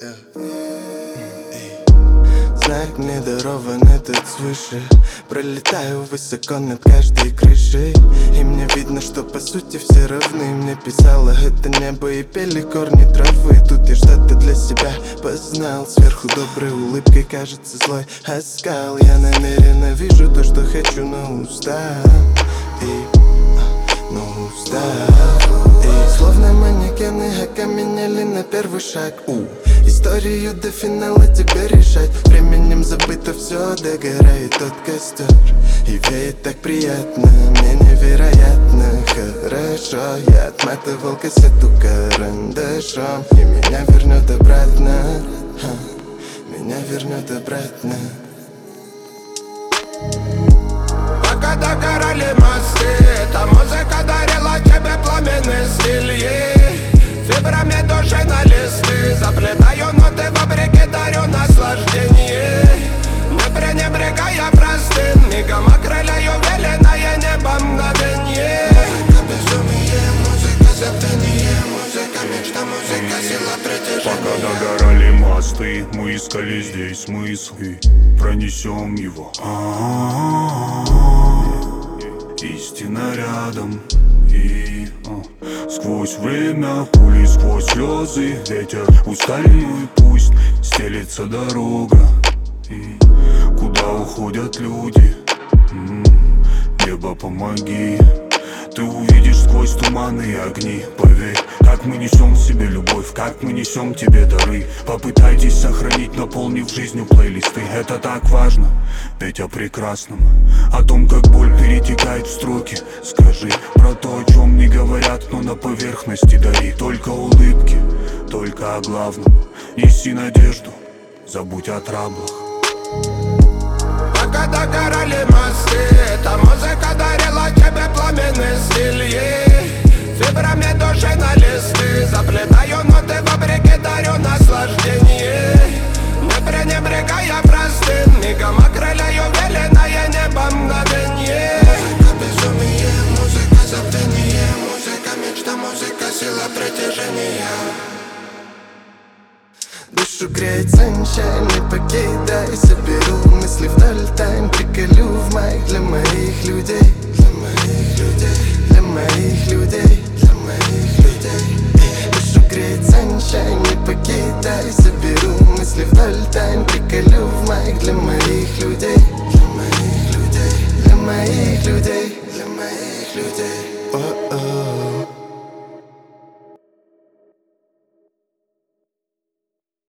Знак мне дарован этот свыше. Пролетаю высоко над каждой крышей, и мне видно, что по сути все равны. Мне писало это небо и пели корни травы. Тут я что-то для себя познал. Сверху доброй улыбкой кажется злой оскал. Я намеренно вижу то, что хочу, но устал. И словно манекены окаменели на первый шаг. Историю до финала тебе решать. Временем забыто все, догорает тот костер. И веет так приятно, мне невероятно хорошо. Я отматывал кассету карандашом, и меня вернет обратно, меня вернет обратно. Пока догорали мосты, эта музыка дарила тебе пламенный стиль. Фибрами души на листы заплетаю ноты, вопреки дарю наслаждение. Не пренебрегая простым мигом, окрыляю веленое небом мгновенье. Музыка безумие, музыка забвение, музыка мечта, музыка сила притяжения. Пока догорали мосты, мы искали здесь смысл и пронесем его. Истина рядом. И сквозь время, пули сквозь слезы, ветер устальной пусть стелится дорога. И куда уходят люди? Небо, помоги. Ты увидишь сквозь туманы и огни. Поверь, как мы несем в себе любовь, как мы несем тебе дары. Попытайтесь сохранить, наполнив жизнью плейлисты. Это так важно, ведь о прекрасном, о том, как боль перетекает в строки. Скажи про то, о чем не говорят, но на поверхности дари. Только улыбки, только о главном. Неси надежду, забудь о траблах. Пока догорали мосты, эта музыка дарила тебе пламенный стиль. Фибрами души на листы заплетаю ноты, вопреки дарю наслаждение. Не пренебрегая простым мигом, окрыляю веленое небо мгновенье. Музыка безумие, музыка забвение, музыка мечта, музыка сила притяжения. Душу греет sunshine, не покидай. Соберу мысли вдоль тайм, приколю в майк для моих людей. Для моих людей, для моих людей, для моих людей. Душу греет sunshine, не покидай. Соберу мысли вдоль тайм, приколю в майк для моих людей.